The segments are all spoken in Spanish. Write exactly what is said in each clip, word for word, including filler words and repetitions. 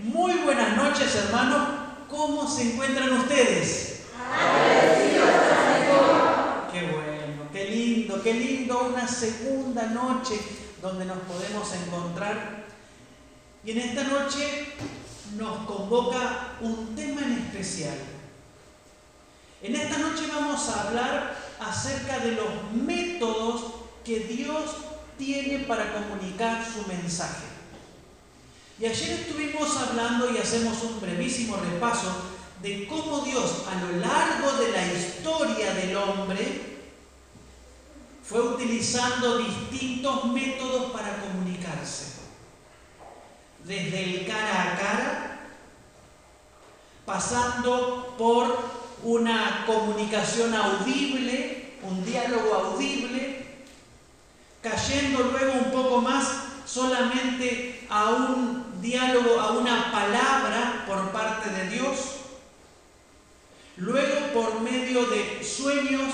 Muy buenas noches, hermanos. ¿Cómo se encuentran ustedes? Qué bueno, qué lindo, qué lindo. Una segunda noche donde nos podemos encontrar. Y en esta noche nos convoca un tema en especial. En esta noche vamos a hablar acerca de los métodos que Dios tiene para comunicar su mensaje. Y ayer estuvimos hablando y hacemos un brevísimo repaso de cómo Dios a lo largo de la historia del hombre fue utilizando distintos métodos para comunicarse. Desde el cara a cara, pasando por una comunicación audible, un diálogo audible, cayendo luego un poco más solamente a un diálogo, a una palabra por parte de Dios, luego por medio de sueños,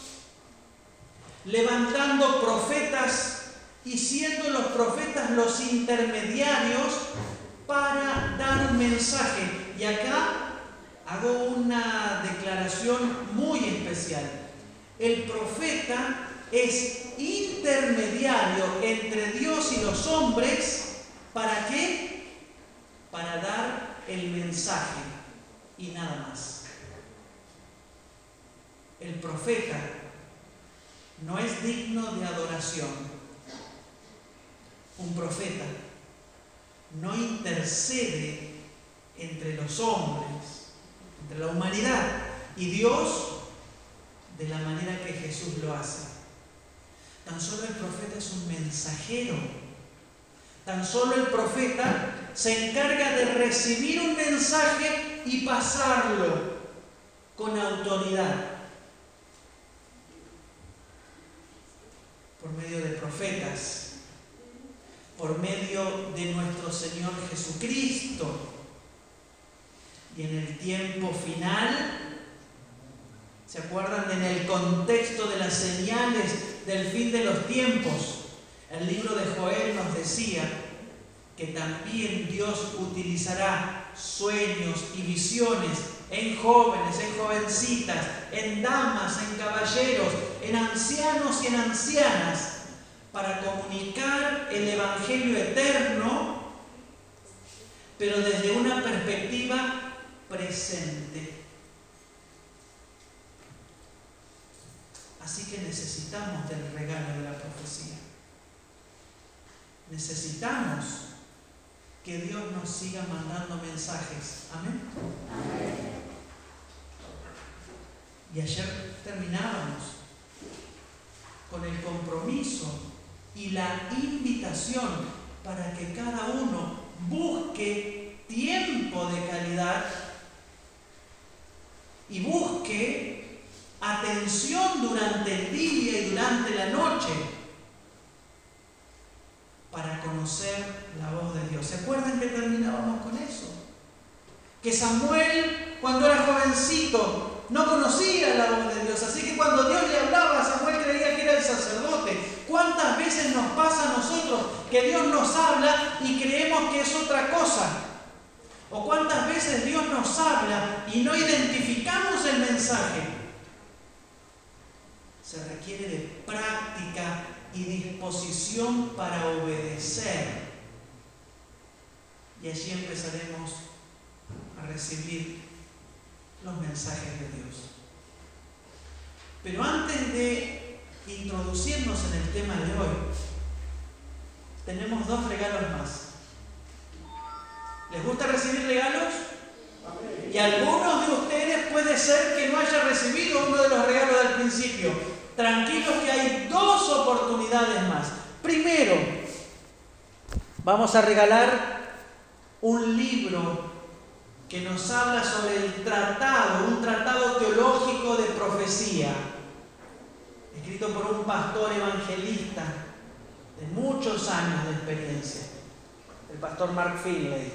levantando profetas y siendo los profetas los intermediarios para dar un mensaje. Y acá hago una declaración muy especial. El profeta es intermediario entre Dios y los hombres. ¿Para qué? Para dar el mensaje y nada más. El profeta no es digno de adoración. Un profeta no intercede entre los hombres, entre la humanidad y Dios de la manera que Jesús lo hace. Tan solo el profeta es un mensajero. Tan solo el profeta se encarga de recibir un mensaje y pasarlo con autoridad. Por medio de profetas, por medio de nuestro Señor Jesucristo. Y en el tiempo final, ¿se acuerdan? En el contexto de las señales del fin de los tiempos, el libro de Joel nos decía que también Dios utilizará sueños y visiones en jóvenes, en jovencitas, en damas, en caballeros, en ancianos y en ancianas, para comunicar el Evangelio eterno, pero desde una perspectiva presente. Así que necesitamos del regalo de la profecía. Necesitamos que Dios nos siga mandando mensajes. Amén. Amén. Y ayer terminábamos con el compromiso y la invitación para que cada uno busque tiempo de calidad y busque atención durante el día y durante la noche para conocer la voz de Dios. ¿Se acuerdan que terminábamos con eso? Que Samuel, cuando era jovencito, no conocía la voz de Dios, así que cuando Dios le hablaba, Samuel creía que era el sacerdote. ¿Cuántas veces nos pasa a nosotros que Dios nos habla y creemos que es otra cosa? ¿O cuántas veces Dios nos habla y no identificamos el mensaje? Se requiere de práctica y disposición para obedecer. Y allí empezaremos a recibir los mensajes de Dios. Pero antes de introducirnos en el tema de hoy, tenemos dos regalos más. ¿Les gusta recibir regalos? Y algunos de ustedes puede ser que no hayan recibido uno de los regalos del principio. Tranquilos que hay dos oportunidades más. Primero, vamos a regalar un libro que nos habla sobre el tratado, un tratado teológico de profecía, escrito por un pastor evangelista de muchos años de experiencia, el pastor Mark Finley.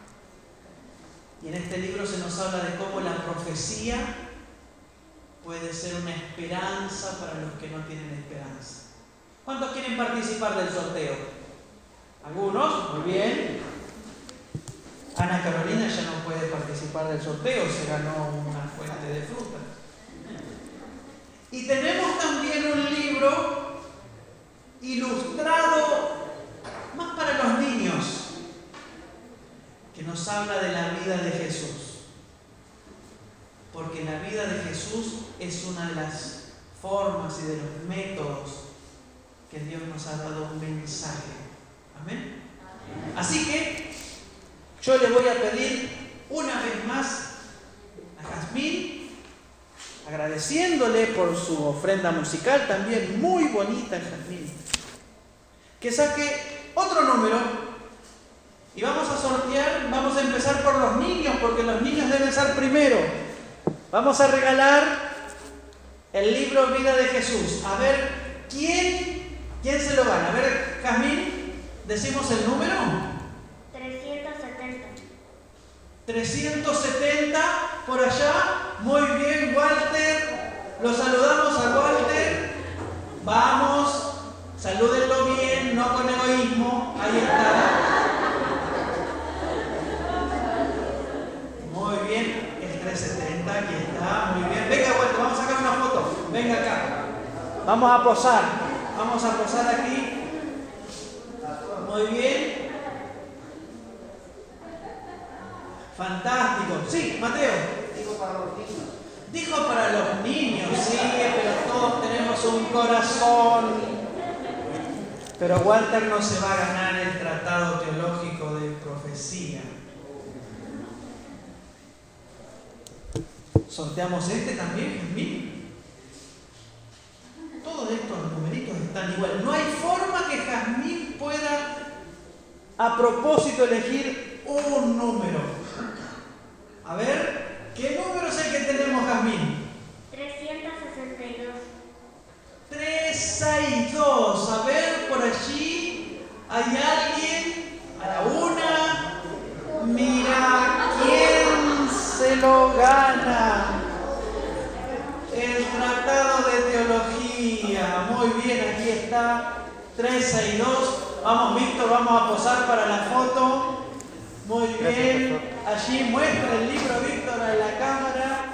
Y en este libro se nos habla de cómo la profecía puede ser una esperanza para los que no tienen esperanza. ¿Cuántos quieren participar del sorteo? ¿Algunos? Muy bien. Ana Carolina ya no puede participar del sorteo, se ganó una fuente de fruta. Y tenemos también un libro ilustrado más para los niños, que nos habla de la vida de Jesús. Porque la vida de Jesús es una de las formas y de los métodos que Dios nos ha dado un mensaje. Amén. Así que yo le voy a pedir una vez más a Jazmín, agradeciéndole por su ofrenda musical, también muy bonita, Jazmín, que saque otro número y vamos a sortear. Vamos a empezar por los niños, porque los niños deben ser primero. Vamos a regalar el libro Vida de Jesús. A ver, ¿quién, quién se lo gana? A ver, Jazmín, ¿decimos el número? trescientos setenta. trescientos setenta por allá. Muy bien, Walter. Lo saludamos a Walter. Vamos, salúdenlo bien, no con egoísmo. Ahí está. Muy bien, el trescientos setenta, aquí está. Muy bien. Venga, Walter, vamos a sacar una foto. Venga acá. Vamos a posar. Vamos a posar aquí. Muy bien. Fantástico. Sí, Mateo. Digo para los niños. Dijo para los niños, sí, pero todos tenemos un corazón. Pero Walter no se va a ganar el tratado teológico de profecía. ¿Sorteamos este también, Jazmín? Todos estos numeritos están igual. No hay forma que Jazmín pueda a propósito elegir un número. A ver, ¿qué número es el que tenemos, Jazmín? trescientos sesenta y dos. trescientos sesenta y dos. A ver, por allí hay alguien. A la una. Mira, ¿quién se lo gana? El tratado de teología. Muy bien, aquí está. trescientos sesenta y dos. Vamos, Víctor, vamos a posar para la foto. Muy bien. Allí muestra el libro, Víctor, a la cámara.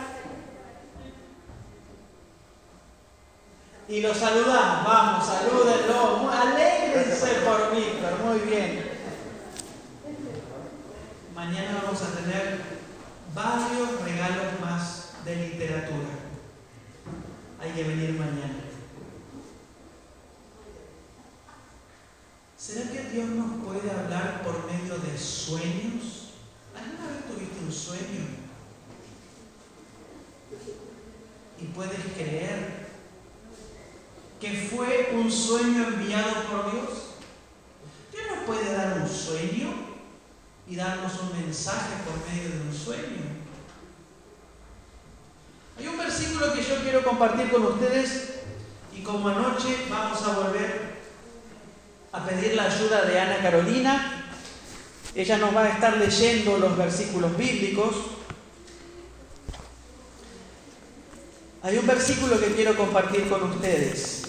Y lo saludamos. Vamos, salúdenlo. Alégrense por Víctor. Muy bien. Mañana vamos a tener varios regalos más de literatura. Hay que venir mañana. ¿Será que Dios nos puede hablar por medio de sueños? ¿Alguna vez tuviste un sueño? ¿Y puedes creer que fue un sueño enviado por Dios? Dios nos puede dar un sueño y darnos un mensaje por medio de un sueño. Hay un versículo que yo quiero compartir con ustedes y como anoche vamos a volver a pedir la ayuda de Ana Carolina. Ella nos va a estar leyendo los versículos bíblicos. Hay un versículo que quiero compartir con ustedes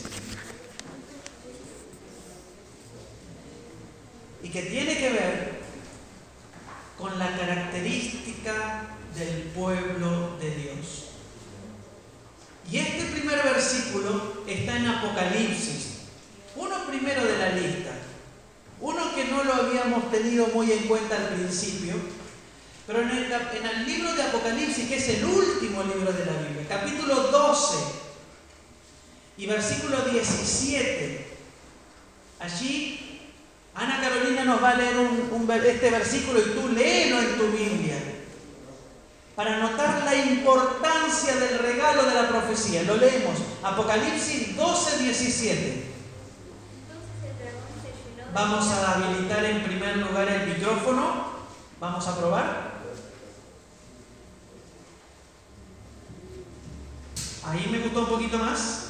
y que tiene que ver con la característica del pueblo de Dios. Y este primer versículo está en Apocalipsis, uno primero de la lista, uno que no lo habíamos tenido muy en cuenta al principio, pero en el, en el libro de Apocalipsis, que es el último libro de la Biblia, capítulo doce y versículo diecisiete, allí Ana Carolina nos va a leer un, un, este versículo y tú léelo en tu Biblia para notar la importancia del regalo de la profecía. Lo leemos, Apocalipsis doce, diecisiete. Vamos a habilitar en primer lugar el micrófono. Vamos a probar. Ahí me gustó un poquito más.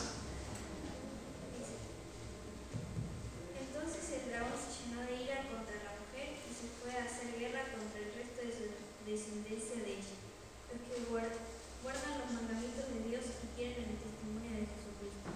Entonces el dragón se llenó de ira contra la mujer y se fue a hacer guerra contra el resto de su descendencia de ella, los que guardan los mandamientos de Dios y quieren el testimonio de Jesucristo.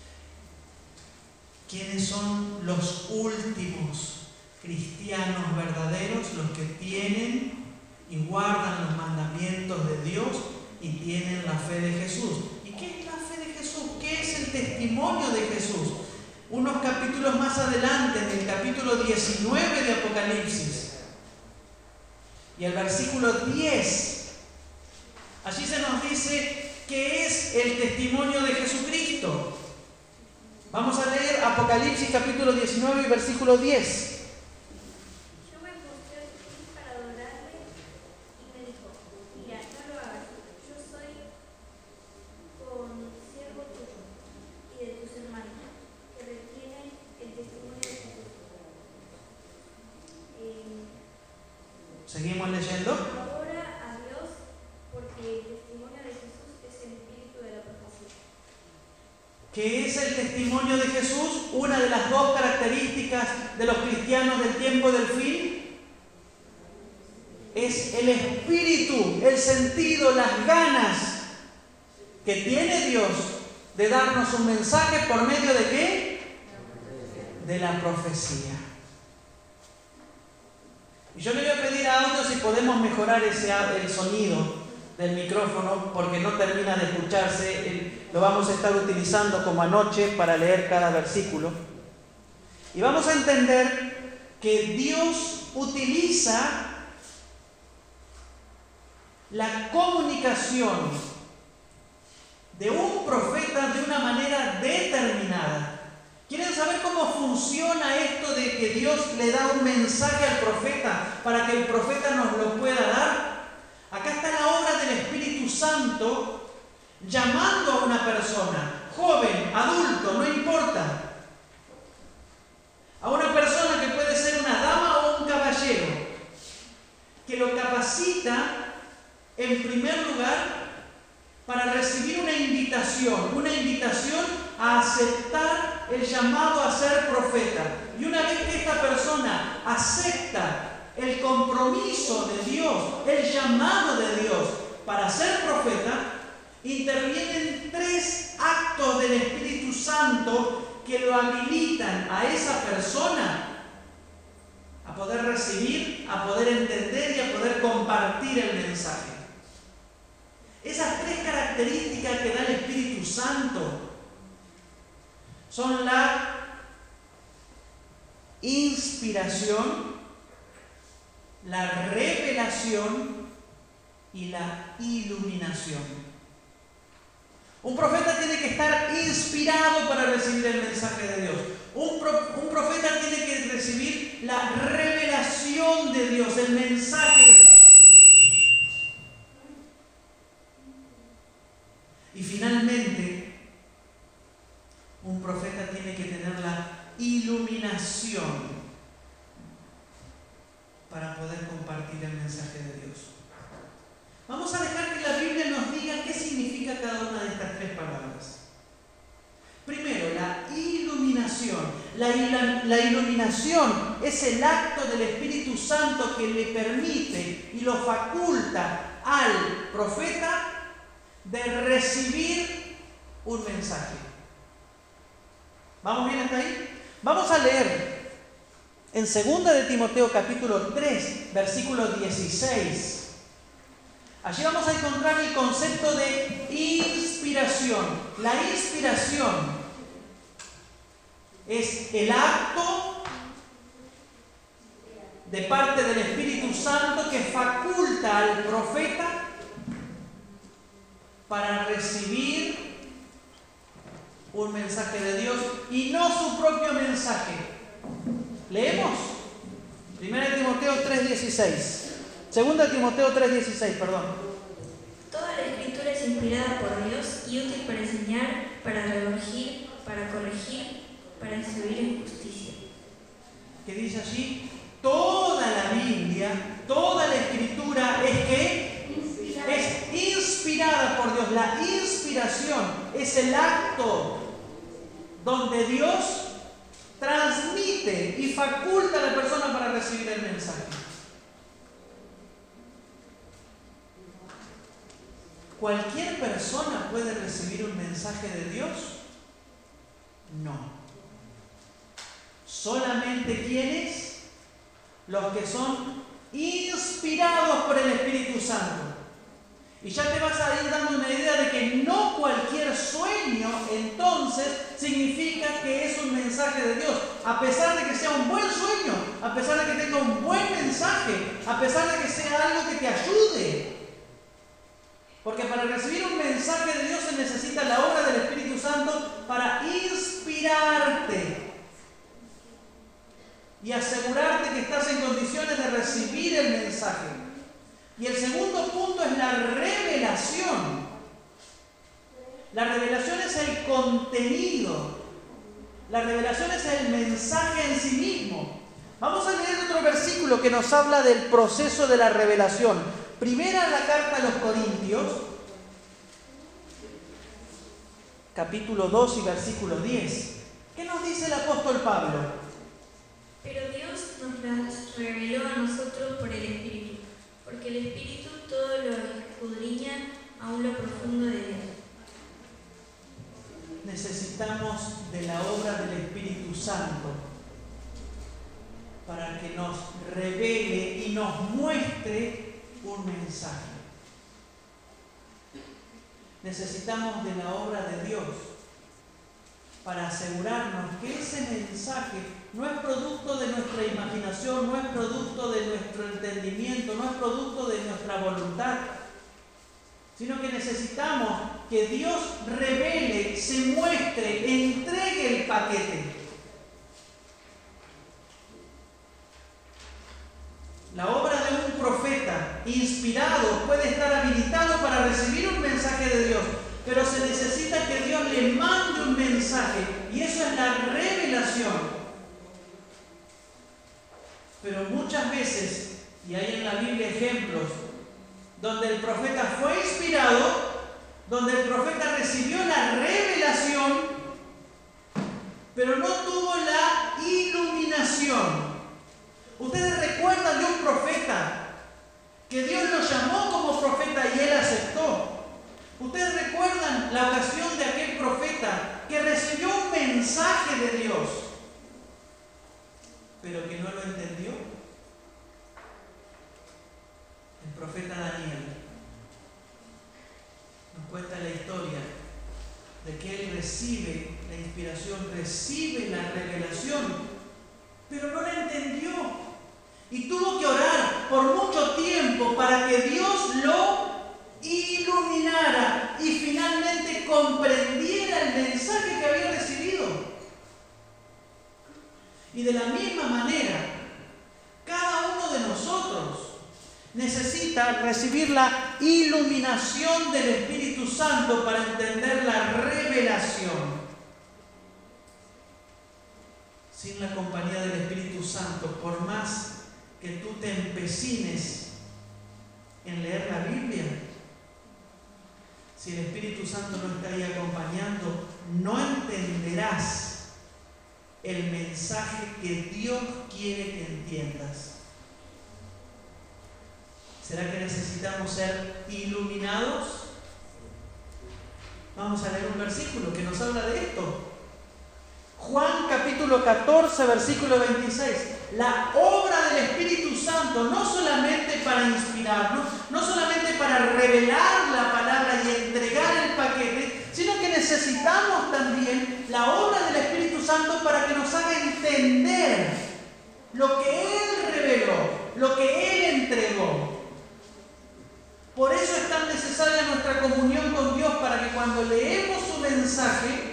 ¿Quiénes son los últimos cristianos verdaderos? Los que tienen y guardan los mandamientos de Dios y tienen la fe de Jesús. ¿Y qué es la fe de Jesús? ¿Qué es el testimonio de Jesús? Unos capítulos más adelante, en el capítulo diecinueve de Apocalipsis, y el versículo diez, allí se nos dice qué es el testimonio de Jesucristo. Vamos a leer Apocalipsis capítulo diecinueve y versículo diez. Yo me postré a tus pies para adorarle y me dijo, mira, no lo hagas, yo soy consiervo tuyo y de tus hermanos, que retienen el testimonio de Jesús. Eh, Seguimos leyendo. Ahora a Dios, porque el testimonio de Jesús es el espíritu de la profecía. ¿Qué es el testimonio de Jesús? Una de las dos características de los cristianos del tiempo del fin es el espíritu, el sentido, las ganas que tiene Dios de darnos un mensaje por medio de ¿qué? De la profecía. Y yo le voy a pedir a Audio si podemos mejorar ese, el sonido del micrófono, porque no termina de escucharse. Lo vamos a estar utilizando como anoche para leer cada versículo. Y vamos a entender que Dios utiliza la comunicación de un profeta de una manera determinada. ¿Quieren saber cómo funciona esto de que Dios le da un mensaje al profeta para que el profeta nos lo pueda dar? Acá está la obra del Espíritu Santo llamando a una persona, joven, adulto, no importa, a una persona que puede ser una dama o un caballero, que lo capacita en primer lugar para recibir una invitación, una invitación a aceptar el llamado a ser profeta. Y una vez que esta persona acepta el compromiso de Dios, el llamado de Dios para ser profeta, intervienen tres actos del Espíritu Santo que lo habilitan a esa persona a poder recibir, a poder entender y a poder compartir el mensaje. Esas tres características que da el Espíritu Santo son la inspiración, la revelación y la iluminación. Un profeta tiene que estar inspirado para recibir el mensaje de Dios. Un, pro, un profeta tiene que recibir la revelación de Dios, el mensaje de Dios. Y finalmente, un profeta tiene que tener la iluminación para poder compartir el mensaje de Dios. Vamos a dejar que la Biblia nos diga qué significa cada una de estas tres palabras. Primero, la iluminación. La, la, la iluminación es el acto del Espíritu Santo que le permite y lo faculta al profeta de recibir un mensaje. ¿Vamos bien hasta ahí? Vamos a leer en segunda de Timoteo capítulo tres, versículo dieciséis. Allí vamos a encontrar el concepto de inspiración. La inspiración es el acto de parte del Espíritu Santo que faculta al profeta para recibir un mensaje de Dios y no su propio mensaje. Leemos primera de Timoteo tres dieciséis. segunda de Timoteo tres dieciséis, perdón. Toda la Escritura es inspirada por Dios y útil para enseñar, para redarguir, para corregir, para instruir en justicia. ¿Qué dice allí? Toda la Biblia, toda la Escritura es que es inspirada por Dios. La inspiración es el acto donde Dios transmite y faculta a la persona para recibir el mensaje. ¿Cualquier persona puede recibir un mensaje de Dios? No. Solamente quienes, los que son inspirados inspirados por el Espíritu Santo. Y ya te vas a ir dando una idea de que no cualquier sueño entonces significa que es un mensaje de Dios. A pesar de que sea un buen sueño, a pesar de que tenga un buen mensaje, a pesar de que sea algo que te ayude. Porque para recibir un mensaje de Dios se necesita la obra del Espíritu Santo para inspirarte y asegurarte que estás en condiciones de recibir el mensaje. Y el segundo punto es la revelación. La revelación es el contenido. La revelación es el mensaje en sí mismo. Vamos a leer otro versículo que nos habla del proceso de la revelación. Primera la carta a los Corintios, capítulo dos y versículo diez. ¿Qué nos dice el apóstol Pablo? Pero Dios nos las reveló a nosotros por el Espíritu, porque el Espíritu todo lo escudriña aún lo profundo de Dios. Necesitamos de la obra del Espíritu Santo para que nos revele y nos muestre un mensaje. Necesitamos de la obra de Dios para asegurarnos que ese mensaje no es producto de nuestra imaginación, no es producto de nuestro entendimiento, no es producto de nuestra voluntad, sino que necesitamos que Dios revele, se muestre, entregue el paquete. La obra de un profeta inspirado puede estar habilitado para recibir un mensaje de Dios, pero se necesita que Dios le mande un mensaje, y eso es la revelación. Pero muchas veces, y hay en la Biblia ejemplos, donde el profeta fue inspirado, donde el profeta recibió la revelación, pero no tuvo la iluminación. Ustedes recuerdan de un profeta que Dios lo llamó como profeta y él aceptó. Ustedes recuerdan la ocasión de aquel profeta que recibió un mensaje de Dios, pero que no lo entendió. El profeta Daniel nos cuenta la historia de que él recibe la inspiración, recibe la revelación, pero no la entendió. Y tuvo que orar por mucho tiempo para que Dios lo iluminara y finalmente comprendiera el mensaje que había recibido. Y de la misma manera, cada uno de nosotros necesita recibir la iluminación del Espíritu Santo para entender la revelación. Sin la compañía del Espíritu Santo, por más que tú te empecines en leer la Biblia, si el Espíritu Santo no está ahí acompañando, no entenderás el mensaje que Dios quiere que entiendas. ¿Será que necesitamos ser iluminados? Vamos a leer un versículo que nos habla de esto. Juan capítulo catorce, versículo veintiséis. La obra del Espíritu Santo, no solamente para inspirarnos, no solamente para revelar la palabra y entregar el paquete, sino que necesitamos también la obra del Espíritu Santo para que nos haga entender lo que Él reveló, lo que Él entregó. Por eso es tan necesaria nuestra comunión con Dios, para que cuando leemos su mensaje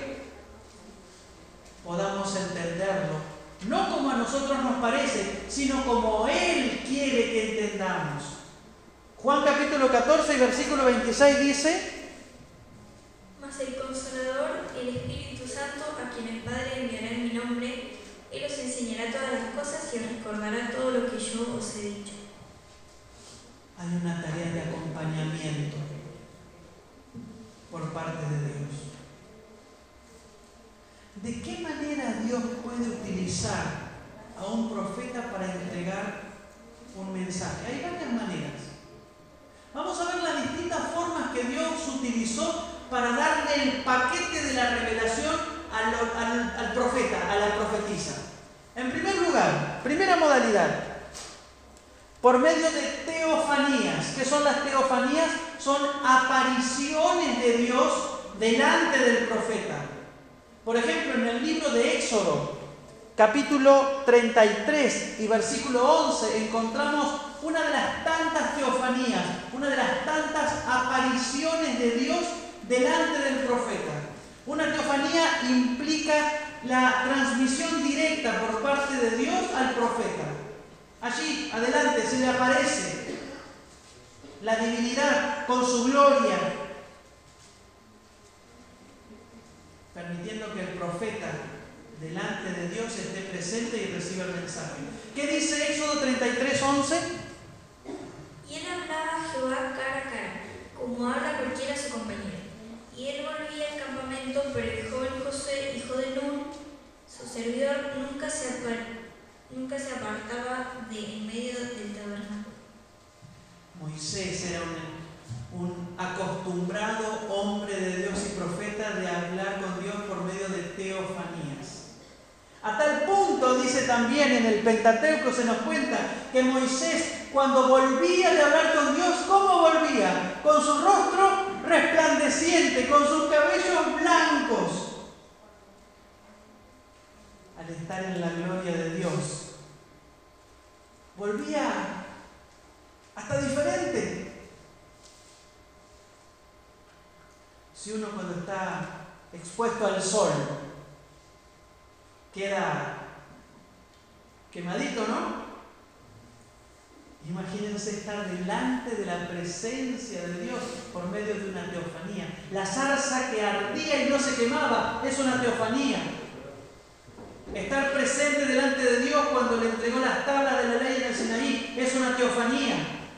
podamos entenderlo, no como a nosotros nos parece, sino como Él quiere que entendamos. Juan capítulo catorce y versículo veintiséis dice: Mas el Consolador, el Espíritu Santo, a quien el Padre enviará en mi nombre, Él os enseñará todas las cosas y os recordará todo lo que yo os he dicho. Hay una tarea de acompañamiento por parte de Dios. ¿De qué manera Dios puede utilizar a un profeta para entregar un mensaje? Hay varias maneras. Vamos a ver las distintas formas que Dios utilizó para darle el paquete de la revelación al, al, al profeta, a la profetisa. En primer lugar, primera modalidad, por medio de teofanías. ¿Qué son las teofanías? Son apariciones de Dios delante del profeta. Por ejemplo, en el libro de Éxodo, capítulo treinta y tres y versículo once, encontramos una de las tantas teofanías, una de las tantas apariciones de Dios delante del profeta. Una teofanía implica la transmisión directa por parte de Dios al profeta. Allí, adelante, se le aparece la divinidad con su gloria, permitiendo que el profeta delante de Dios esté presente y reciba el mensaje. ¿Qué dice Éxodo treinta y tres, once? Y él hablaba a Jehová cara a cara, como habla cualquiera a su compañero. Y él volvía al campamento, pero el joven José, hijo de Nun, su servidor, nunca se, apar, nunca se apartaba de en medio del tabernáculo. Moisés era un, un acostumbrado hombre de Dios y profeta de hablar con Dios por medio de teofanías. A tal punto, dice también en el Pentateuco, se nos cuenta que Moisés, cuando volvía de hablar con Dios, ¿cómo volvía? Con su rostro resplandeciente, con sus cabellos blancos, al estar en la gloria de Dios. Volvía hasta diferente. Si uno cuando está expuesto al sol queda quemadito, ¿no? Imagínense estar delante de la presencia de Dios por medio de una teofanía. La zarza que ardía y no se quemaba es una teofanía. Estar presente delante de Dios cuando le entregó las tablas de la ley en el Sinaí es una teofanía.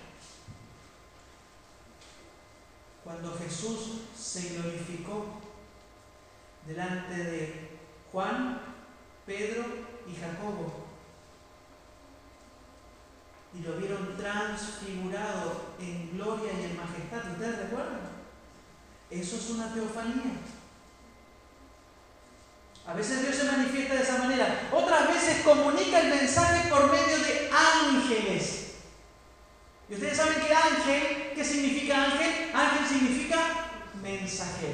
Cuando Jesús se glorificó delante de Juan, Pedro y Jacobo, y lo vieron transfigurado en gloria y en majestad. ¿Ustedes recuerdan? Eso es una teofanía. A veces Dios se manifiesta de esa manera. Otras veces comunica el mensaje por medio de ángeles. Y ustedes saben que ángel, ¿qué significa ángel? Ángel significa mensajero.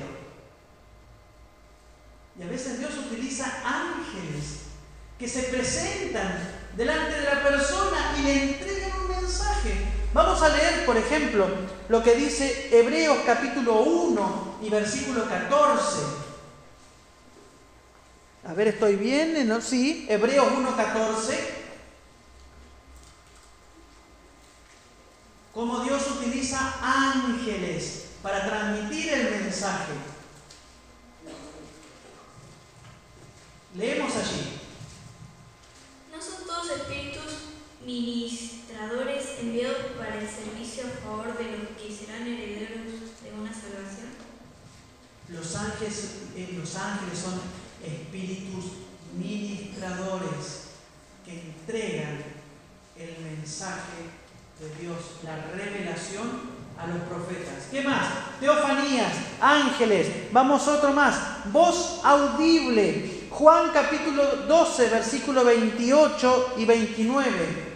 Y a veces Dios utiliza ángeles que se presentan delante de la persona y le entregan un mensaje. Vamos a leer, por ejemplo, lo que dice Hebreos capítulo uno y versículo catorce. A ver, ¿estoy bien? ¿No? Sí, Hebreos uno, catorce. Cómo Dios utiliza ángeles para transmitir el mensaje. Leemos allí. ¿No son todos espíritus ministradores enviados para el servicio a favor de los que serán herederos de una salvación? Los ángeles, eh, los ángeles son espíritus ministradores que entregan el mensaje de Dios, la revelación a los profetas. ¿Qué más? Teofanías, ángeles. Vamos otro más. Voz audible. Juan capítulo doce, versículo veintiocho y veintinueve.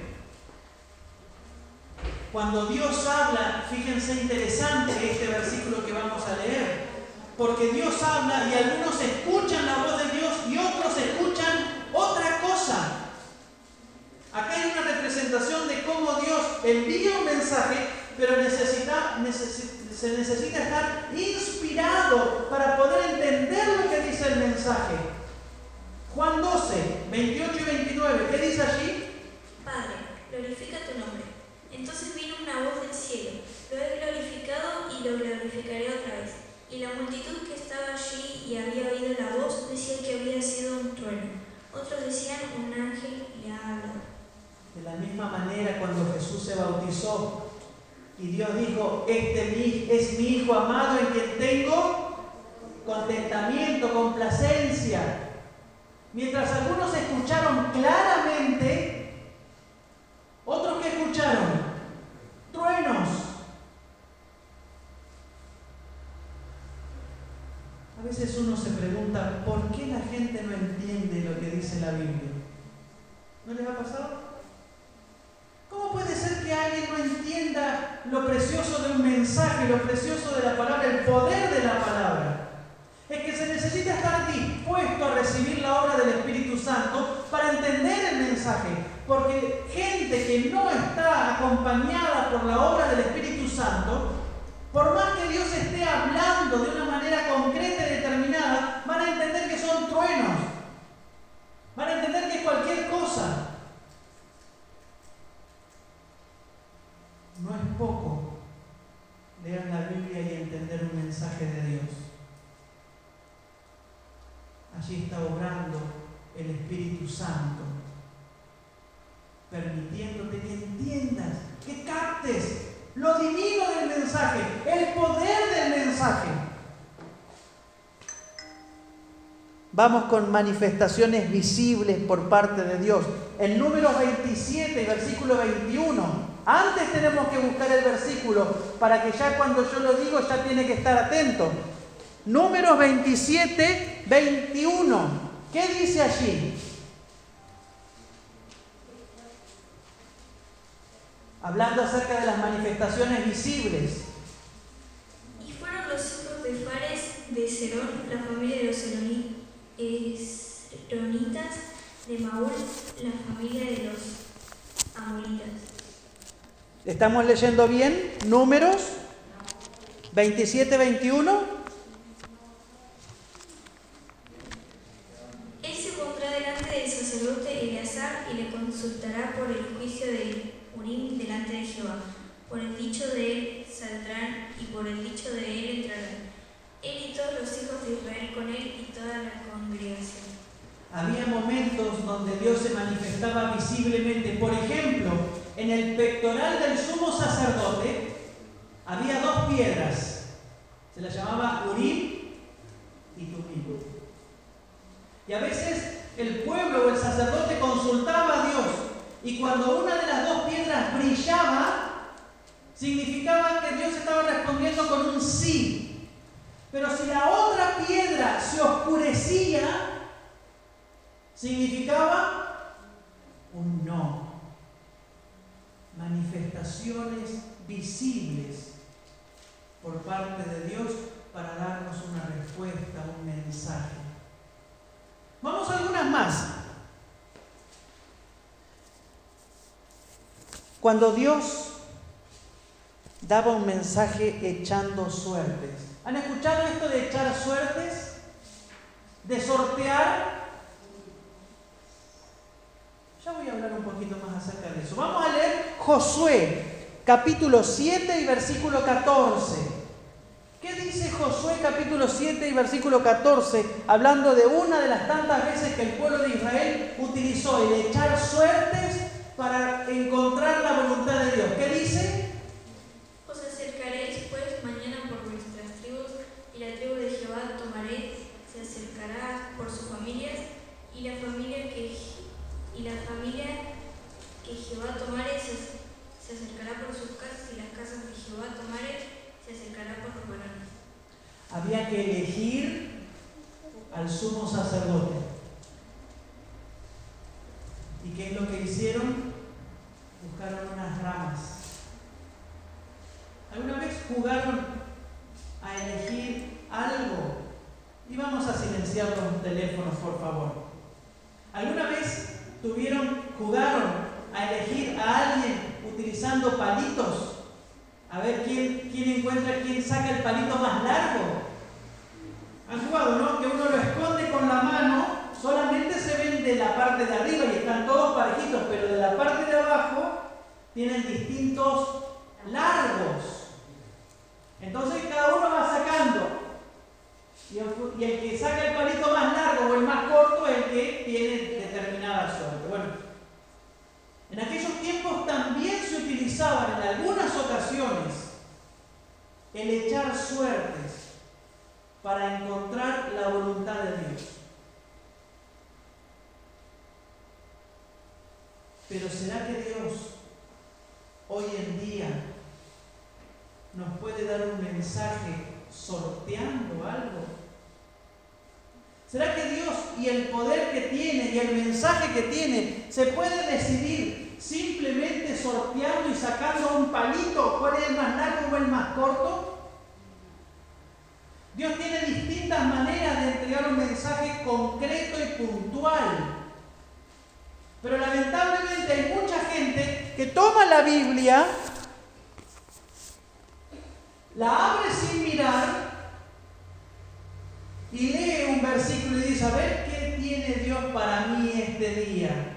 Cuando Dios habla, fíjense, interesante este versículo que vamos a leer, porque Dios habla y algunos escuchan la voz de Dios y otros escuchan otra cosa. Acá hay una representación de cómo Dios envía un mensaje, pero necesita, necesita, se necesita estar inspirado para poder entender lo que dice el mensaje. Juan doce, veintiocho y veintinueve, ¿qué dice allí? Padre, glorifica tu nombre. Entonces vino una voz del cielo: lo he glorificado y lo glorificaré otra vez. Y la multitud que estaba allí y había oído la voz decía que había sido un trueno. Otros decían: un ángel le ha hablado. De la misma manera, cuando Jesús se bautizó y Dios dijo: este es mi Hijo amado en quien tengo contentamiento, complacencia. Mientras algunos escucharon claramente, otros que escucharon truenos. A veces uno se pregunta, ¿por qué la gente no entiende lo que dice la Biblia? ¿No les ha pasado? ¿Cómo puede ser que alguien no entienda lo precioso de un mensaje, lo precioso de la palabra, el poder de la palabra, es que se necesita estar dispuesto a recibir la obra del Espíritu Santo para entender el mensaje. Porque gente que no está acompañada por la obra del Espíritu Santo, por más que Dios esté hablando de una manera concreta y determinada, van a entender que son truenos. Van a entender que es cualquier cosa. No es poco leer la Biblia y entender un mensaje de Dios. Allí está obrando el Espíritu Santo, permitiéndote que entiendas, que captes lo divino del mensaje, el poder del mensaje. Vamos con manifestaciones visibles por parte de Dios. En Números veintisiete, versículo veintiuno. Antes tenemos que buscar el versículo para que ya cuando yo lo digo ya tiene que estar atento. Números veintisiete, veintiuno. ¿Qué dice allí? Hablando acerca de las manifestaciones visibles. Y fueron los hijos de Fares de Serón, la familia de los seronitas, de Maúl, la familia de los amonitas. ¿Estamos leyendo bien? Números veintisiete, veintiuno. Él se pondrá delante del sacerdote Eleazar y le consultará por el juicio de Urim delante de Jehová. Por el dicho de él saldrán y por el dicho de él entrarán. Él y todos los hijos de Israel con él y toda la congregación. Había momentos donde Dios se manifestaba visiblemente. Por ejemplo, en el pectoral del sumo sacerdote había dos piedras. Se las llamaba Urim y Tumim. Y a veces el pueblo o el sacerdote consultaba a Dios. Y cuando una de las dos piedras brillaba, significaba que Dios estaba respondiendo con un sí. Pero si la otra piedra se oscurecía, significaba un no. Manifestaciones visibles por parte de Dios para darnos una respuesta, un mensaje. Vamos a algunas más. Cuando Dios daba un mensaje echando suertes. ¿Han escuchado esto de echar suertes? ¿De sortear? Ya voy a hablar un poquito más acerca de eso. Vamos a leer Josué, capítulo siete y versículo catorce. ¿Qué dice Josué, capítulo siete y versículo catorce? Hablando de una de las tantas veces que el pueblo de Israel utilizó el echar suertes para encontrar la voluntad de Dios. ¿Qué dice? Os acercaréis pues mañana por vuestras tribus, y la tribu de Jehová tomaréis, se acercará por sus familias, y la familia que, y la familia que Jehová tomare se, se acercará por sus casas, y las casas que Jehová tomare se acercará por los varones. Había que elegir al sumo sacerdote. ¿Y qué es lo que hicieron? Buscaron unas ramas. ¿Alguna vez jugaron a elegir algo? Y vamos a silenciar los teléfonos, por favor. ¿Alguna vez tuvieron, jugaron a elegir a alguien utilizando palitos? A ver quién, quién encuentra, quién saca el palito más largo. ¿Han jugado, no? Que uno lo esconde con la mano, solamente se ven de la parte de arriba y están todos parejitos, pero de la parte de abajo tienen distintos largos. Entonces cada uno va sacando. Y el, y el que saca el palito más largo o el más corto es el que tiene determinada suerte. Bueno, en aquellos tiempos también se utilizaban en algunas ocasiones el echar suertes para encontrar la voluntad de Dios. Pero ¿será que Dios hoy en día nos puede dar un mensaje sorteando algo? ¿Será que Dios y el poder que tiene y el mensaje que tiene se puede decidir simplemente sorteando y sacando un palito, cuál es el más largo o el más corto. Dios tiene distintas maneras de entregar un mensaje concreto y puntual. Pero lamentablemente hay mucha gente que toma la Biblia, la abre sin mirar y lee un versículo y dice, a ver qué tiene Dios para mí este día.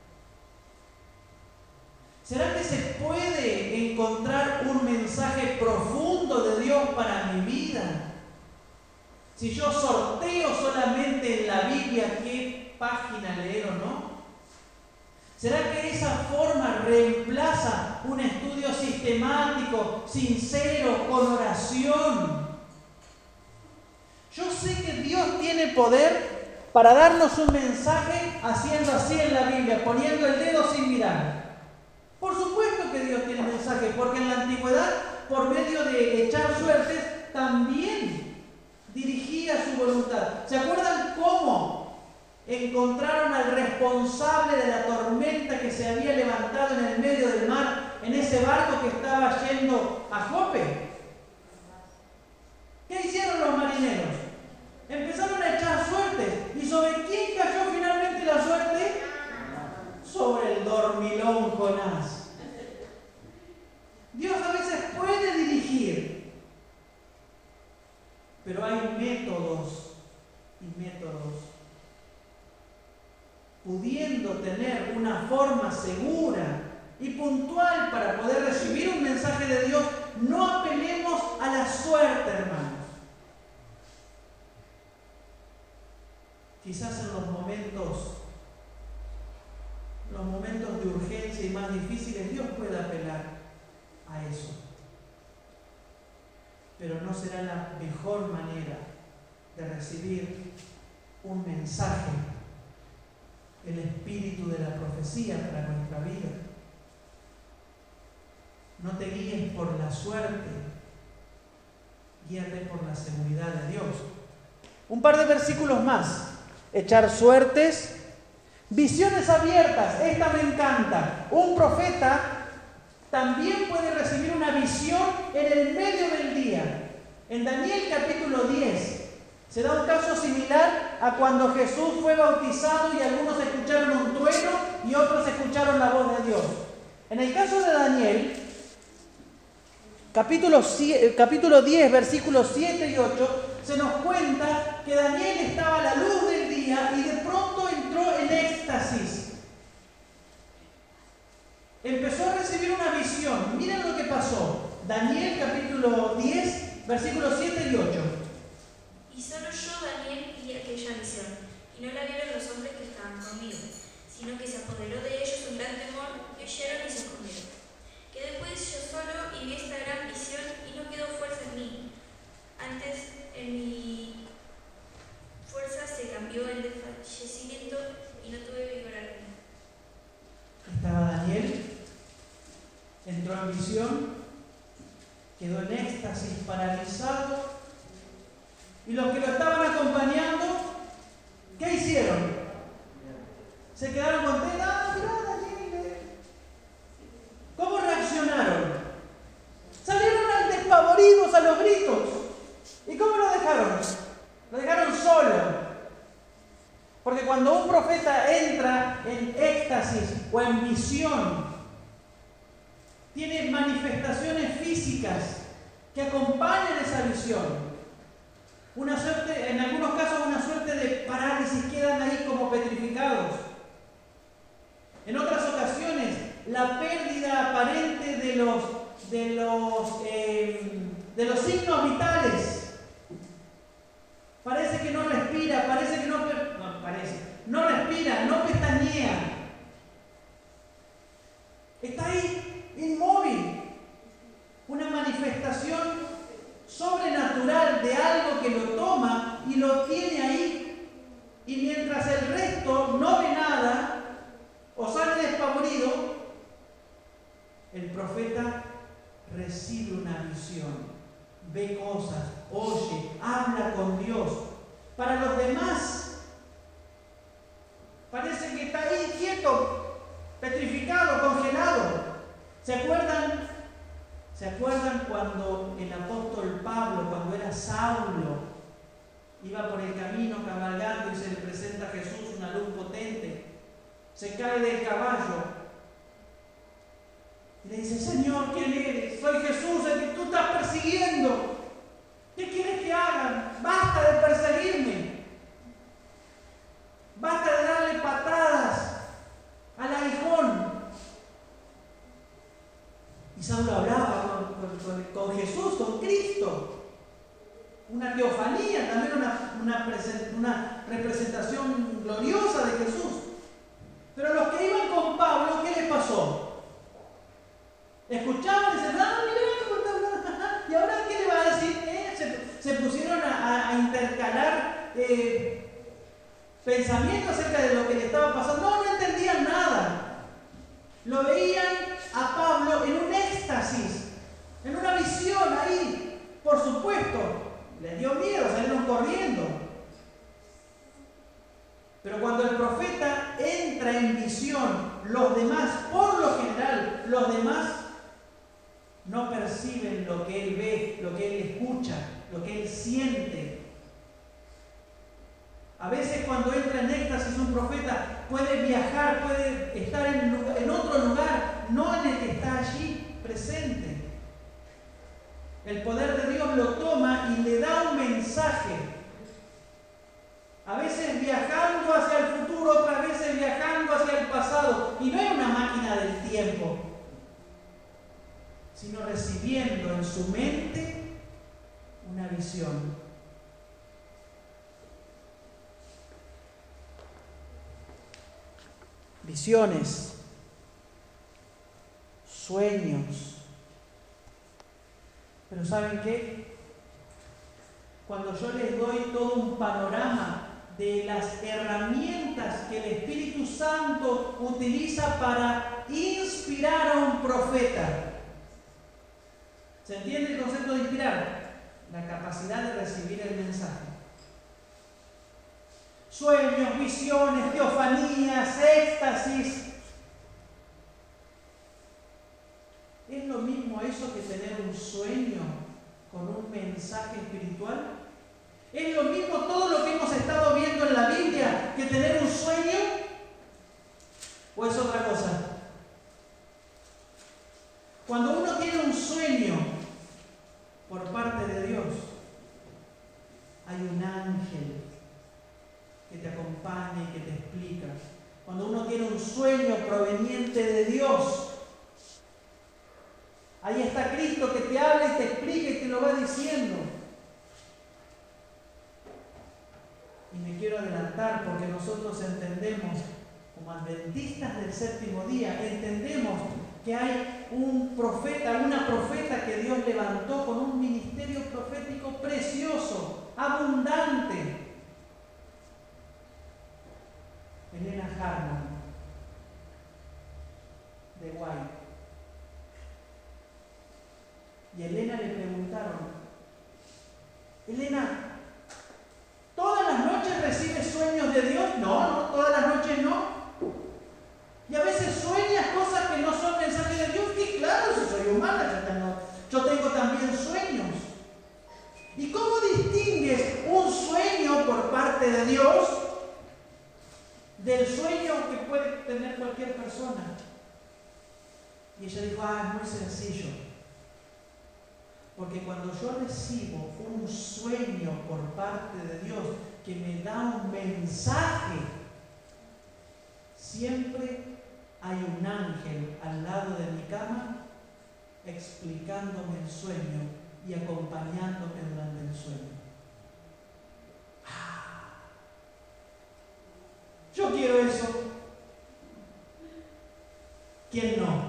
¿Será que se puede encontrar un mensaje profundo de Dios para mi vida? Si yo sorteo solamente en la Biblia qué página leer o no. ¿Será que esa forma reemplaza un estudio sistemático, sincero, con oración? Yo sé que Dios tiene poder para darnos un mensaje haciendo así en la Biblia, poniendo el dedo sin mirar. Por supuesto que Dios tiene mensaje, porque en la antigüedad, por medio de echar suertes, también dirigía su voluntad. ¿Se acuerdan cómo encontraron al responsable de la tormenta que se había levantado en el medio del mar, en ese barco que estaba yendo a Jope? ¿Qué hicieron los marineros? Empezaron a echar suertes. ¿Y sobre quién cayó finalmente la suerte? Sobre el dormilón Jonás. Dios a veces puede dirigir, pero hay métodos y métodos. Pudiendo tener una forma segura y puntual para poder recibir un mensaje de Dios, no apelemos a la suerte, hermanos. Quizás en los momentos, los momentos de urgencia y más difíciles, Dios puede apelar a eso. Pero no será la mejor manera de recibir un mensaje, el espíritu de la profecía para nuestra vida. No te guíes por la suerte, guíate por la seguridad de Dios. Un par de versículos más. Echar suertes, visiones abiertas, esta me encanta. Un profeta también puede recibir una visión en el medio del día. En Daniel capítulo diez se da un caso similar a cuando Jesús fue bautizado y algunos escucharon un trueno y otros escucharon la voz de Dios. En el caso de Daniel, capítulo, capítulo diez, versículos siete y ocho, se nos cuenta que Daniel estaba a la luz del día y de pronto entró en éxtasis. Empezó a recibir una visión. Miren lo que pasó. Daniel capítulo diez, versículos siete y ocho. Y solo yo, Daniel, vi aquella visión, y no la vieron los hombres que estaban conmigo, sino que se apoderó de ellos un gran temor, y huyeron y se escondieron. Quedé pues yo solo y vi esta gran visión, y no quedó fuerza en mí. Antes, en mi fuerza se cambió en desfallecimiento, y no tuve vigor alguno. Estaba Daniel, entró en visión, quedó en éxtasis, paralizado. Y los que lo estaban acompañando, ¿qué hicieron? Se quedaron contentos. ¡Ah, mirá, Daniel! ¿Cómo reaccionaron? Salieron al despavoridos a los gritos. ¿Y cómo lo dejaron? Lo dejaron solo. Porque cuando un profeta entra en éxtasis o en visión, tiene manifestaciones físicas que acompañan esa visión. Una suerte, en algunos casos una suerte de parálisis, quedan ahí como petrificados. En otras ocasiones, la pérdida aparente de los, de los, eh, de los signos vitales. Parece que no respira, parece que no, no, parece, no respira, no pestañea. Está ahí, inmóvil. Una manifestación sobrenatural de algo que lo toma y lo tiene ahí, y mientras el resto no ve nada o sale despavorido, el profeta recibe una visión, ve cosas, oye, habla con Dios. Para los demás parece que está ahí quieto, petrificado, cuando el apóstol Pablo, cuando era Saulo, iba por el camino cabalgando y se le presenta a Jesús una luz potente, se cae del caballo y le dice: Señor, ¿quién eres? Soy Jesús, el que tú estás persiguiendo. ¿Qué quieres que hagan? Basta de perseguirme. Basta de darle patadas al aguijón. Y Saulo hablaba con, con, con Jesús, con Cristo. Una teofanía, también una, una, present, una representación gloriosa de Jesús. Pero los que iban con Pablo, ¿qué les pasó? Escuchaban y decían: no, mira, ¿y ahora qué le va a decir? Eh, se, se pusieron a, a, a intercalar eh, pensamientos acerca de lo que le estaba pasando. No, no entendían nada. Lo veían a Pablo en un éxtasis, en una visión ahí. Por supuesto, les dio miedo, salieron corriendo. Pero cuando el profeta entra en visión, los demás, por lo general, los demás no perciben lo que él ve, lo que él escucha, lo que él siente. A veces cuando entra en éxtasis un profeta puede viajar, puede estar en, en otro lugar, no en el que está allí presente. El poder de Dios lo toma y le da un mensaje. A veces viajando hacia el futuro, otras veces viajando hacia el pasado. Y no es una máquina del tiempo, sino recibiendo en su mente una visión. Visiones, sueños. Pero ¿saben qué? Cuando yo les doy todo un panorama de las herramientas que el Espíritu Santo utiliza para inspirar a un profeta. ¿Se entiende el concepto de inspirar? La capacidad de recibir el mensaje. Sueños, visiones, teofanías, éxtasis. ¿Es lo mismo eso que tener un sueño con un mensaje espiritual? ¿Es lo mismo todo lo que hemos estado viendo en la Biblia que tener un sueño? ¿O es otra cosa? Cuando uno tiene un sueño por parte de Dios, hay un ángel que te acompaña y que te explica. Cuando uno tiene un sueño proveniente de Dios, ahí está Cristo que te habla y te explica y te lo va diciendo. Y me quiero adelantar porque nosotros entendemos, como adventistas del séptimo día, entendemos que hay un profeta, una profeta que Dios levantó con un ministerio profético precioso, abundante. Elena Harmon, de White. Y a Elena le preguntaron: Elena, ¿todas las noches recibes sueños de Dios? No, no, todas las noches no. Y a veces sueñas cosas que no son mensajes de Dios. Y claro, si soy humana, yo tengo, yo tengo también sueños. ¿Y cómo distingues un sueño por parte de Dios del sueño que puede tener cualquier persona? Y ella dijo: ah, es muy sencillo. Porque cuando yo recibo un sueño por parte de Dios que me da un mensaje, siempre hay un ángel al lado de mi cama explicándome el sueño y acompañándome durante el sueño. ¡Ah! Yo quiero eso. ¿Quién no?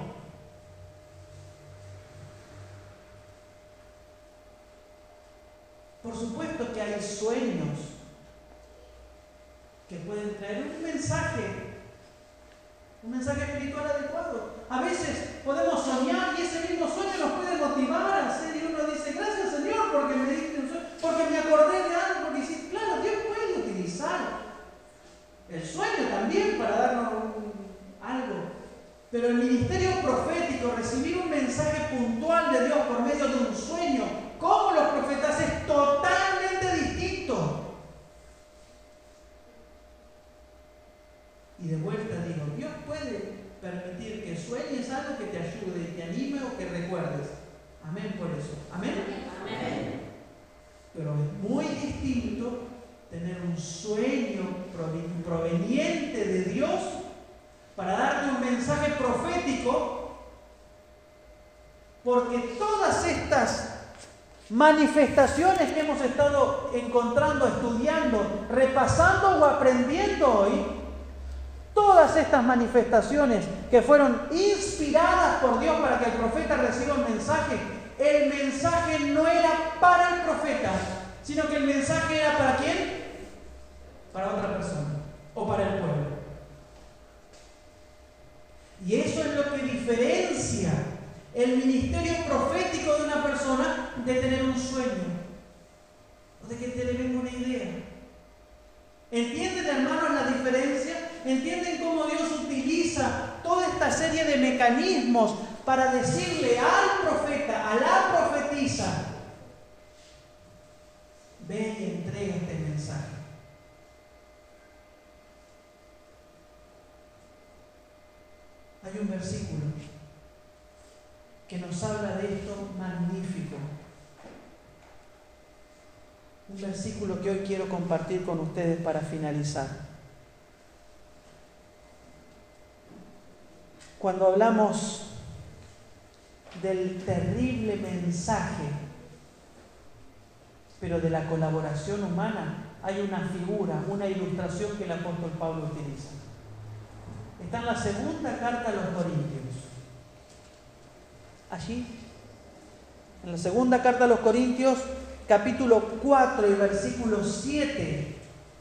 Por supuesto que hay sueños que pueden traer un mensaje, un mensaje espiritual adecuado. A veces podemos soñar y ese mismo sueño nos puede motivar a hacer, y uno dice: gracias, Señor, porque me diste un sueño, porque me acordé de algo que hiciste. Claro, Dios puede utilizar el sueño también para darnos un, algo. Pero el ministerio profético, recibir un mensaje puntual de Dios por medio de un sueño, eso. ¿Amén? Amén. Pero es muy distinto tener un sueño proveniente de Dios para darte un mensaje profético, porque todas estas manifestaciones que hemos estado encontrando, estudiando, repasando o aprendiendo hoy, todas estas manifestaciones que fueron inspiradas por Dios para que el profeta reciba un mensaje, el mensaje no era para el profeta, sino que el mensaje era ¿para quién? Para otra persona o para el pueblo. Y eso es lo que diferencia el ministerio profético de una persona de tener un sueño o de que te le venga una idea. ¿Entienden, hermanos, la diferencia? ¿Entienden cómo Dios utiliza toda esta serie de mecanismos para decirle al profeta, a la profetisa, ve y entrega este mensaje? Hay un versículo que nos habla de esto magnífico. Un versículo que hoy quiero compartir con ustedes para finalizar. Cuando hablamos del terrible mensaje, pero de la colaboración humana, hay una figura, una ilustración que el apóstol Pablo utiliza. Está en la segunda carta a los Corintios. Allí, en la segunda carta a los Corintios, capítulo cuatro y versículo siete.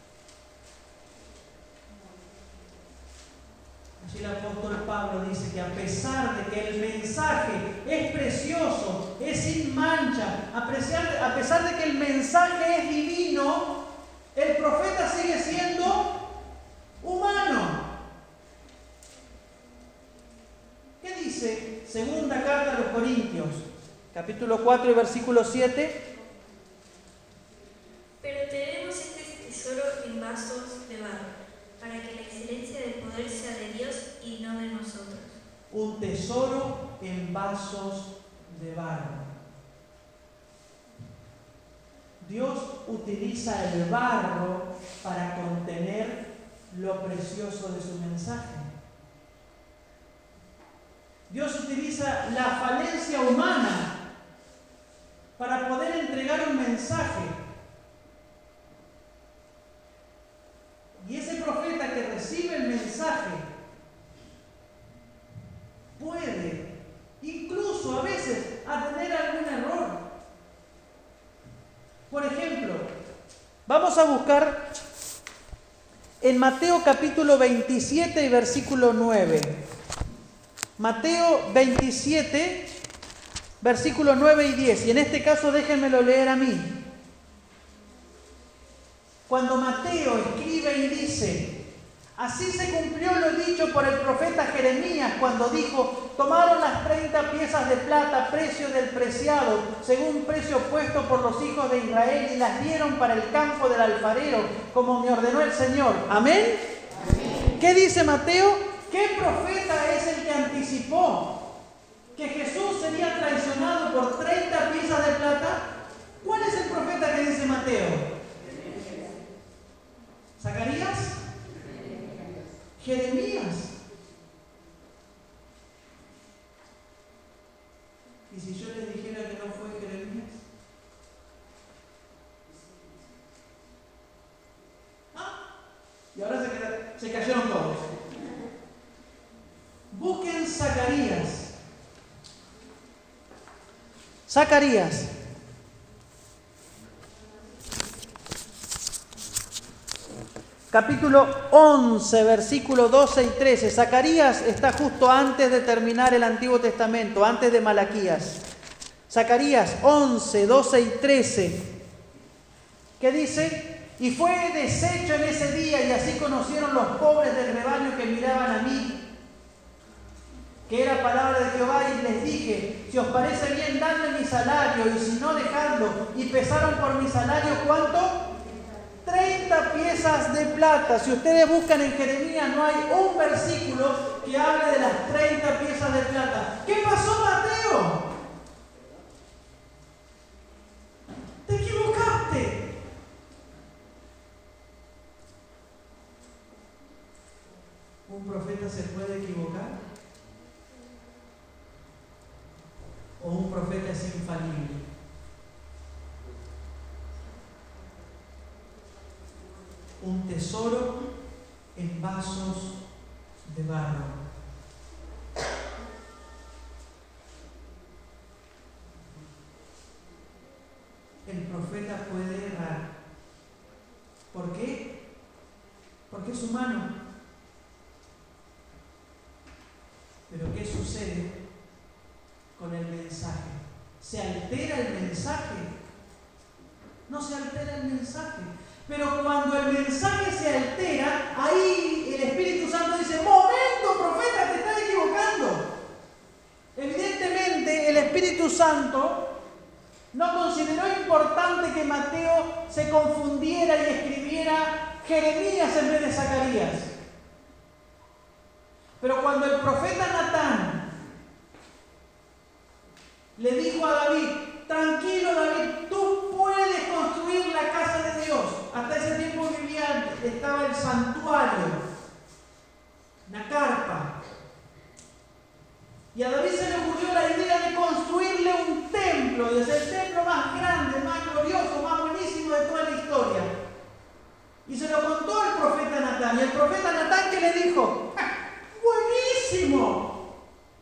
Allí el apóstol Pablo dice que a pesar de que el mensaje es precioso, es sin mancha, a pesar, a pesar de que el mensaje es divino, el profeta sigue siendo humano. ¿Qué dice segunda carta a los Corintios, capítulo cuatro y versículo siete? Pero tenemos este tesoro en vasos de barro, para que la excelencia del poder sea de Dios y no de nosotros. Un tesoro en vasos de barro. Dios utiliza el barro para contener lo precioso de su mensaje. Dios utiliza la falencia humana para poder entregar un mensaje. Y ese profeta que recibe el mensaje puede, incluso a veces, a tener algún error. Por ejemplo, vamos a buscar en Mateo capítulo veintisiete y versículo nueve. Mateo veintisiete, versículo nueve y diez. Y en este caso déjenmelo leer a mí. Cuando Mateo escribe y dice: así se cumplió lo dicho por el profeta Jeremías cuando dijo: tomaron las treinta piezas de plata, precio del preciado, según precio puesto por los hijos de Israel, y las dieron para el campo del alfarero, como me ordenó el Señor. ¿Amén? Amén. ¿Qué dice Mateo? ¿Qué profeta es el que anticipó que Jesús sería traicionado por treinta piezas de plata? ¿Cuál es el profeta que dice Mateo? ¿Zacarías? Jeremías. ¿Y si yo les dijera que no fue Jeremías? ¿Ah? Y ahora se, queda, se cayeron todos. Busquen Zacarías. Zacarías. Capítulo once, versículos doce y trece. Zacarías está justo antes de terminar el Antiguo Testamento, antes de Malaquías. Zacarías once, doce y trece. ¿Qué dice? Y fue deshecho en ese día, y así conocieron los pobres del rebaño que miraban a mí, que era palabra de Jehová, y les dije: si os parece bien, dadme mi salario, y si no, dejadlo. Y pesaron por mi salario, ¿cuánto? treinta piezas de plata. Si ustedes buscan en Jeremías, no hay un versículo que hable de las treinta piezas de plata. ¿Qué pasó, Mateo? un tesoro en vasos de barro. El profeta puede errar. ¿Por qué? Porque es humano. Pero ¿qué sucede con el mensaje? ¿Se altera el mensaje? No se altera el mensaje. Pero cuando el mensaje se altera, ahí el Espíritu Santo dice: ¡momento, profeta, te estás equivocando! Evidentemente el Espíritu Santo no consideró importante que Mateo se confundiera y escribiera Jeremías en vez de Zacarías. Pero cuando el profeta Natán le dijo a David: tranquilo David, tú puedes construir la casa de Dios. Hasta ese tiempo vivía, estaba el santuario, una carpa. Y a David se le ocurrió la idea de construirle un templo, y es el templo más grande, más glorioso, más buenísimo de toda la historia. Y se lo contó el profeta Natán. Y el profeta Natán, ¿qué le dijo? ¡Buenísimo!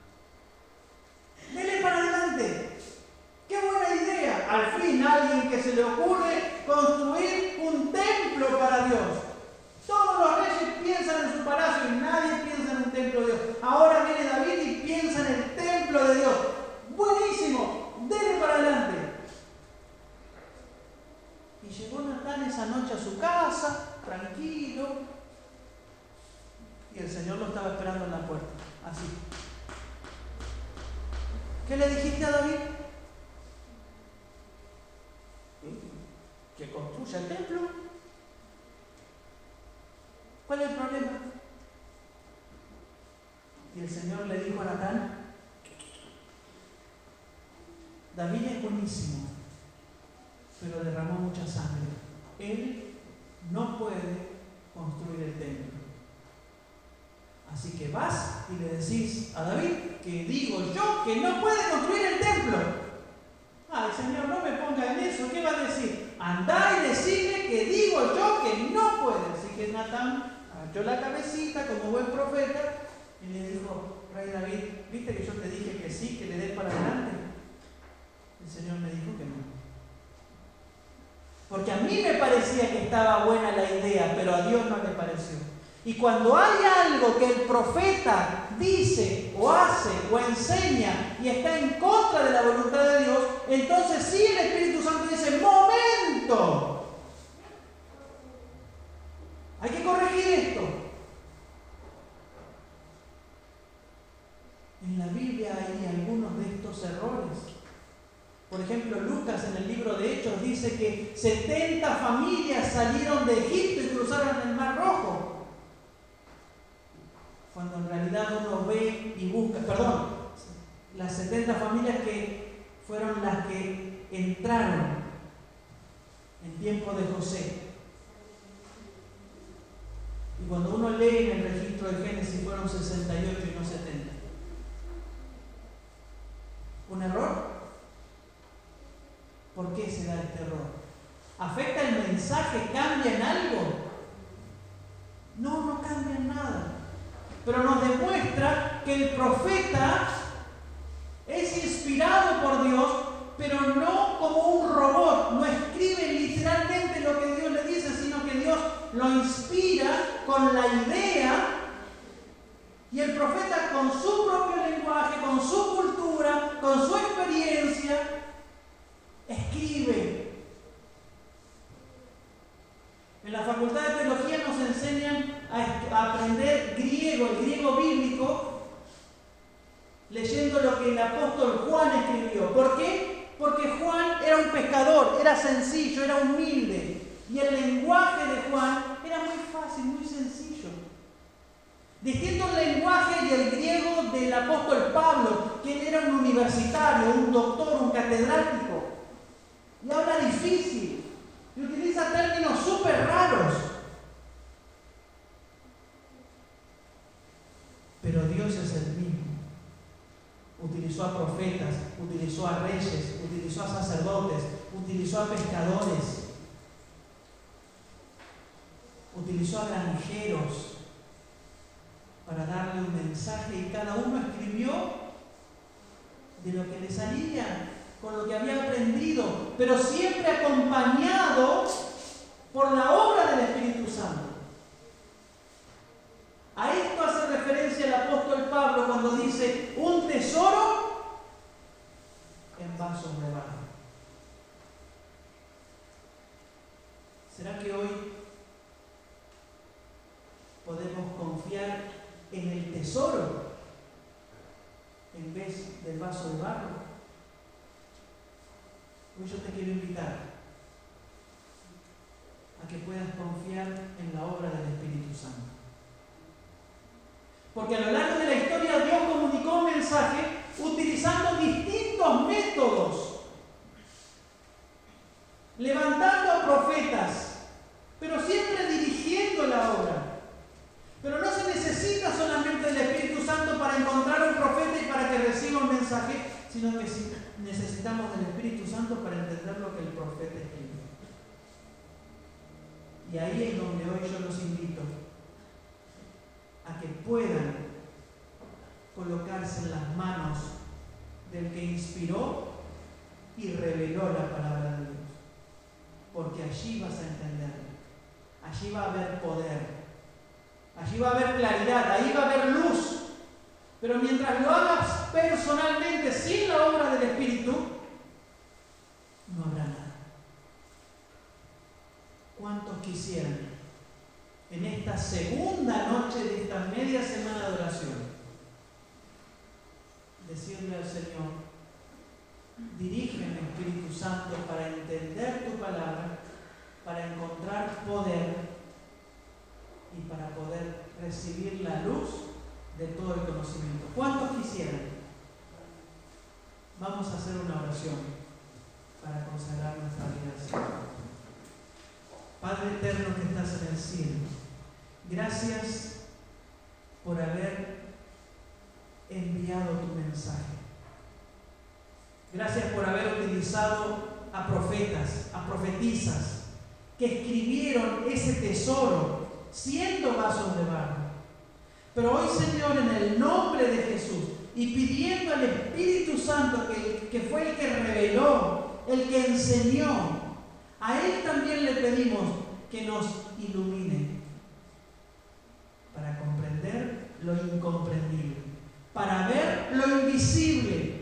Dele para adelante. ¡Qué buena idea! Al fin alguien que se le ocurre construir un templo para Dios. Todos los reyes piensan en su palacio y nadie piensa en un templo de Dios. Ahora viene David y piensa en el templo de Dios. ¡Buenísimo! ¡Dele para adelante! Y llegó Natán esa noche a su casa, tranquilo, y el Señor lo estaba esperando en la puerta, así. ¿Qué le dijiste a David? Que construya el templo. ¿Cuál es el problema? Y el Señor le dijo a Natán: David es buenísimo, pero derramó mucha sangre. Él no puede construir el templo. Así que vas y le decís a David que digo yo que no puede construir el templo. Ay, Señor, no me ponga en eso. ¿Qué va a decir? Andá y decirle que digo yo que no puede. Así que Natán agachó la cabecita como buen profeta y le dijo: Rey David, ¿viste que yo te dije que sí, que le des para adelante? El Señor me dijo que no. Porque a mí me parecía que estaba buena la idea, pero a Dios no le pareció. Y cuando hay algo que el profeta dice o hace o enseña y está en contra de la voluntad de Dios, entonces sí el Espíritu Santo dice: ¡momento! Hay que corregir esto. En la Biblia hay algunos de estos errores. Por ejemplo, Lucas en el libro de Hechos dice que setenta familias salieron de Egipto y cruzaron el Mar Rojo. Cuando en realidad uno ve y busca, perdón, las setenta familias que fueron las que entraron en tiempo de José. Y cuando uno lee en el registro de Génesis fueron sesenta y ocho y no setenta. ¿Un error? ¿Por qué se da este error? ¿Afecta el mensaje? ¿Cambia en algo? No, no cambia en nada. Pero nos demuestra que el profeta es inspirado por Dios, pero no como un robot. No escribe literalmente lo que Dios le dice, sino que Dios lo inspira con la idea, y el profeta con su propio lenguaje, con su cultura, con su experiencia, escribe. En la Facultad de Teología nos enseñan a aprender griego, el griego bíblico, leyendo lo que el apóstol Juan escribió. ¿Por qué? Porque Juan era un pescador, era sencillo, era humilde. Y el lenguaje de Juan era muy fácil, muy sencillo. Distinto el lenguaje y el griego del apóstol Pablo, que era un universitario, un doctor, un catedrático. Y habla difícil. Y utiliza términos súper raros. Pero Dios es el mismo. Utilizó a profetas, utilizó a reyes, utilizó a sacerdotes, utilizó a pescadores, utilizó utilizó a granjeros para darle un mensaje y cada uno escribió de lo que le salía, con lo que había aprendido, pero siempre acompañado por la obra del Espíritu Santo. A esto hace referencia el apóstol Pablo cuando dice un tesoro en vasos de barro. ¿Será que hoy podemos confiar en el tesoro en vez del vaso de barro? Hoy yo te quiero invitar a que puedas confiar en la obra del Espíritu Santo. Porque a lo largo de la historia Dios comunicó un mensaje utilizando distintos métodos, levantando a profetas, pero siempre dirigiendo la obra. Pero no se necesita solamente el Espíritu Santo para encontrar un profeta y para que reciba un mensaje, sino que necesitamos del Espíritu Santo para entender lo que el profeta escribió. Y ahí es donde hoy yo los invito a que puedan colocarse en las manos del que inspiró y reveló la palabra de Dios. Porque allí vas a entenderlo. Allí va a haber poder. Allí va a haber claridad, ahí va a haber luz. Pero mientras lo hagas personalmente, sin la obra del Espíritu, no habrá nada. ¿Cuántos quisieran en esta segunda noche de esta media semana de oración decirle al Señor: dirígeme, Espíritu Santo, para entender tu palabra, para encontrar poder y para poder recibir la luz de todo el conocimiento? ¿Cuántos quisieran? Vamos a hacer una oración para consagrar nuestra vida al Señor. Padre eterno que estás en el cielo, gracias por haber enviado tu mensaje. Gracias por haber utilizado a profetas, a profetisas, que escribieron ese tesoro siendo vasos de barro. Pero hoy, Señor, en el nombre de Jesús y pidiendo al Espíritu Santo, que, que fue el que reveló, el que enseñó, a Él también le pedimos que nos ilumine para comprender lo incomprendible, para ver lo invisible,